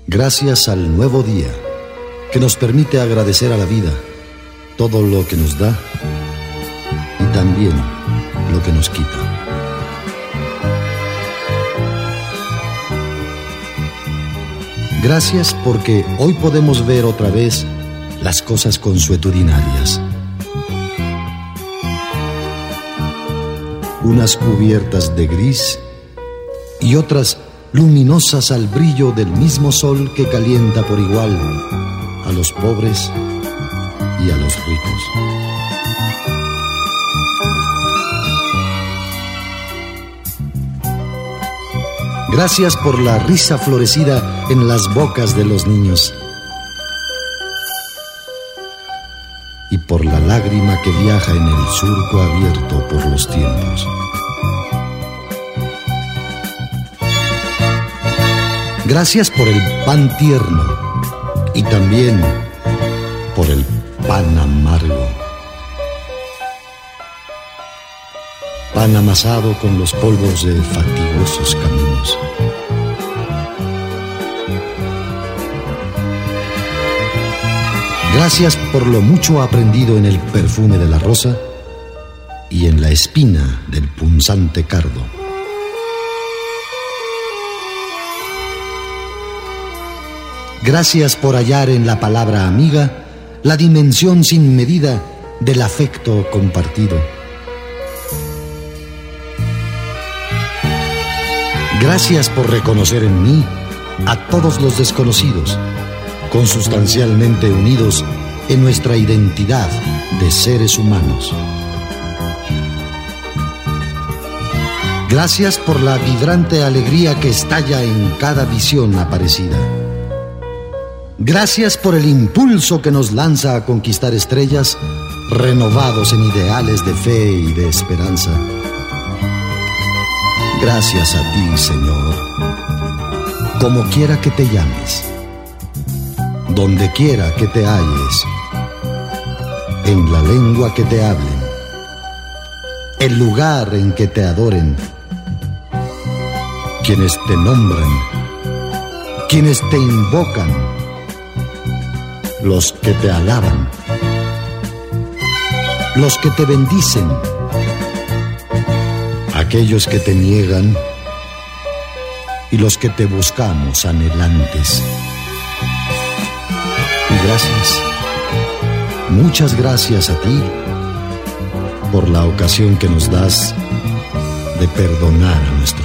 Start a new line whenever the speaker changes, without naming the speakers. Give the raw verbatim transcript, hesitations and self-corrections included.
Gracias al nuevo día que nos permite agradecer a la vida todo lo que nos da y también lo que nos quita. Gracias porque hoy podemos ver otra vez las cosas consuetudinarias. Unas cubiertas de gris y otras luminosas al brillo del mismo sol que calienta por igual a los pobres y a los ricos. Gracias por la risa florecida en las bocas de los niños y por la lágrima que viaja en el surco abierto por los tiempos. Gracias por el pan tierno y también por el pan amargo. Pan amasado con los polvos de fatigosos caminos. Gracias por lo mucho aprendido en el perfume de la rosa y en la espina del punzante cardo. Gracias por hallar en la palabra amiga la dimensión sin medida del afecto compartido. Gracias por reconocer en mí a todos los desconocidos, consustancialmente unidos en nuestra identidad de seres humanos. Gracias por la vibrante alegría que estalla en cada visión aparecida. Gracias por el impulso que nos lanza a conquistar estrellas, renovados en ideales de fe y de esperanza. Gracias a ti, Señor, como quiera que te llames, donde quiera que te halles, en la lengua que te hablen, el lugar en que te adoren, quienes te nombran, quienes te invocan, los que te alaban, los que te bendicen, aquellos que te niegan y los que te buscamos anhelantes. Y gracias, muchas gracias a ti por la ocasión que nos das de perdonar a nuestros